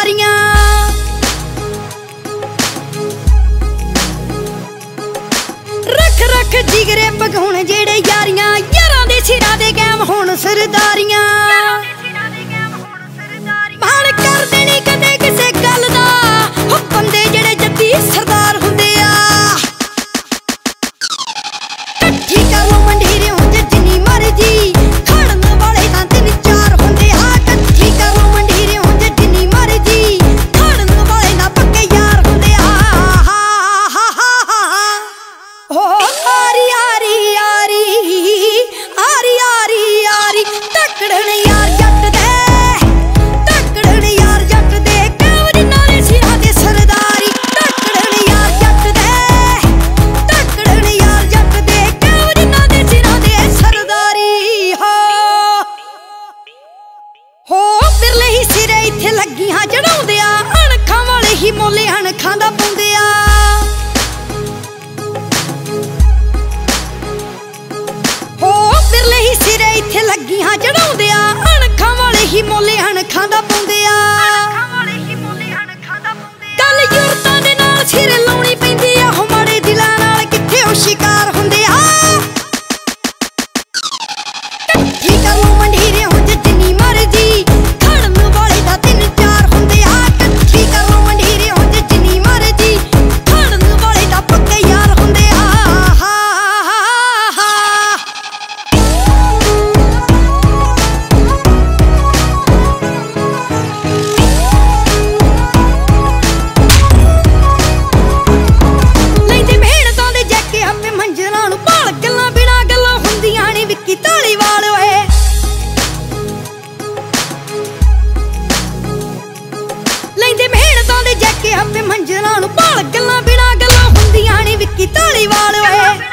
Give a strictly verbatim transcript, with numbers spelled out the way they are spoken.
ਸਰਦਾਰੀਆਂ। रख रख जिगरे भगाउण जेड़े यारियां, यारां दे सिरां दे कैम होण सरदारियां। मान कर देनी कदे किसे गल दा, हो बंदे जेड़े जद्दी सरदार हुंदे आ। कट्ठी कर लो मंढीरे हुंज जिन्नी मर्जी, खड़न वाले तां तिन चार हुंदे आ। कट्ठी कर लो मंढीरे हुंज जिन्नी मर्जी, खड़न वाले तां पक्के यार हुंदे आ। हो आरी आरी आरी आरी आरी आरी तकड़न यार जट दे, तकड़न यार जट दे कैम जिन्हां दे सिरां दे सरदारी। तकड़न यार जट दे, तकड़न यार जट दे कैम जिन्हां दे सिरां दे सरदारी। हो हो बिरले ही सिरे इत्थे लग्गियां जड़ाउंदे आ, अणखां वाले ही मोले अणखां दा पाउंदे आ। सिरे इत्थे लग्गियां जड़ाउंदे आ, अणखां वाले ही मोले अणखां दा पाउंदे आ। गल युरतां दे नाल सिर लाउणी पैंदी आ, हो माड़े दिलां नाल कित्थे हो शिकार हुंदे आ। कट्ठी कर लो मंढीरे हुंज जिन्नी मर्जी, खड़न वाले तां तिन चार हुंदे आ। कट्ठी कर लो मंढीरे हुंज जिन्नी मर्जी, खड़न वाले तां पक्के यार हुंदे आ। ਲੈਂਦੇ ਮਿਹਨਤਾਂ ਦੇ ਜੈਕੇ ਆਪੇ ਮੰਜ਼ਲਾਂ ਨੂੰ, ਭਾਲ ਗੱਲਾਂ ਬਿਨਾਂ ਗੱਲਾਂ ਹੁੰਦੀਆਂ ਨੀ ਵਿੱਕੀ ਧਾਲੀਵਾਲ ਓਏ।